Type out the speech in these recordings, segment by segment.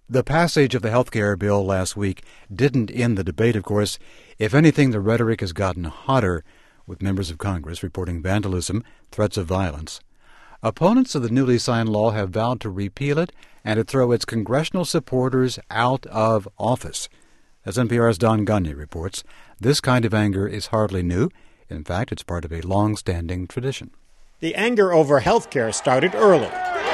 The passage of the health care bill last week didn't end the debate, of course. If anything, the rhetoric has gotten hotter, with members of Congress reporting vandalism, threats of violence. Opponents of the newly signed law have vowed to repeal it and to throw its congressional supporters out of office. As NPR's Don Gonyea reports, this kind of anger is hardly new. In fact, it's part of a long-standing tradition. The anger over health care started early.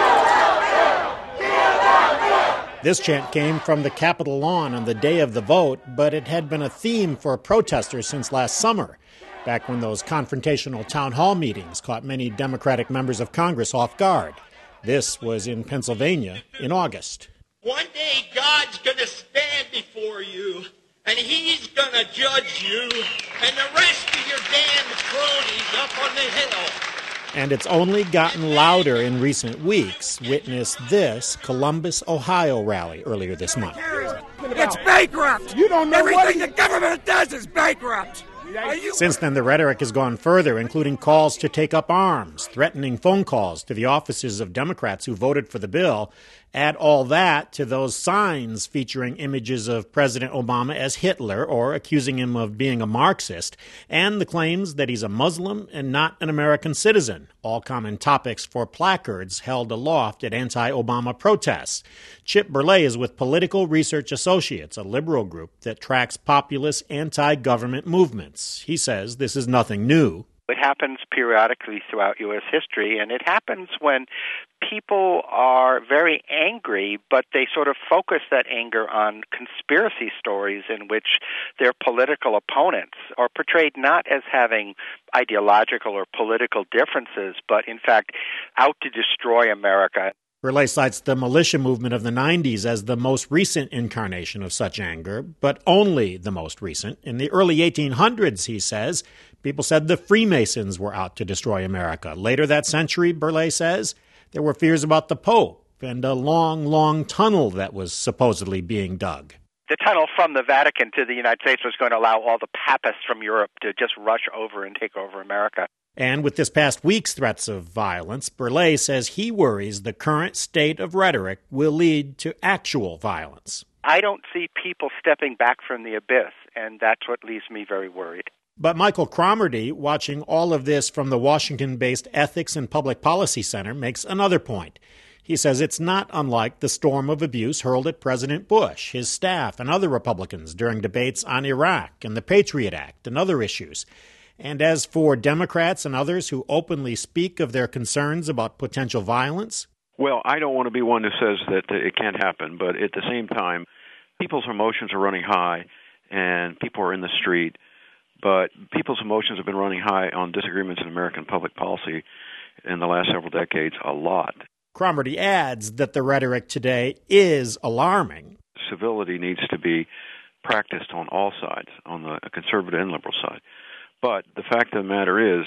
This chant came from the Capitol lawn on the day of the vote, but it had been a theme for protesters since last summer, back when those confrontational town hall meetings caught many Democratic members of Congress off guard. This was in Pennsylvania in August. One day God's going to stand before you, and he's going to judge you and the rest of your damn cronies up on the hill. And it's only gotten louder in recent weeks. Witness this Columbus, Ohio rally earlier this month. It's bankrupt! You don't know everything the government does is bankrupt! Since then, the rhetoric has gone further, including calls to take up arms, threatening phone calls to the offices of Democrats who voted for the bill. Add all that to those signs featuring images of President Obama as Hitler or accusing him of being a Marxist, and the claims that he's a Muslim and not an American citizen, all common topics for placards held aloft at anti-Obama protests. Chip Burley is with Political Research Associates, a liberal group that tracks populist anti-government movements. He says this is nothing new. It happens periodically throughout U.S. history, and it happens when people are very angry, but they sort of focus that anger on conspiracy stories in which their political opponents are portrayed not as having ideological or political differences, but in fact out to destroy America. Burley cites the militia movement of the 90s as the most recent incarnation of such anger, but only the most recent. In the early 1800s, he says, people said the Freemasons were out to destroy America. Later that century, Burley says, there were fears about the Pope and a long, long tunnel that was supposedly being dug. The tunnel from the Vatican to the United States was going to allow all the papists from Europe to just rush over and take over America. And with this past week's threats of violence, Burley says he worries the current state of rhetoric will lead to actual violence. I don't see people stepping back from the abyss, and that's what leaves me very worried. But Michael Cromartie, watching all of this from the Washington-based Ethics and Public Policy Center, makes another point. He says it's not unlike the storm of abuse hurled at President Bush, his staff, and other Republicans during debates on Iraq and the Patriot Act and other issues. And as for Democrats and others who openly speak of their concerns about potential violence? Well, I don't want to be one who says that it can't happen, but at the same time, people's emotions are running high and people are in the street. But people's emotions have been running high on disagreements in American public policy in the last several decades a lot. Cromartie adds that the rhetoric today is alarming. Civility needs to be practiced on all sides, on the conservative and liberal side. But the fact of the matter is,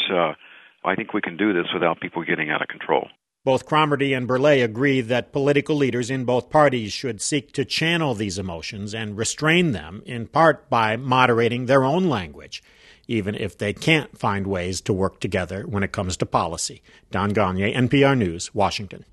I think we can do this without people getting out of control. Both Cromartie and Burley agree that political leaders in both parties should seek to channel these emotions and restrain them, in part by moderating their own language, even if they can't find ways to work together when it comes to policy. Don Gonyea, NPR News, Washington.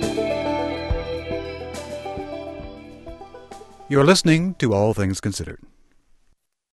You're listening to All Things Considered.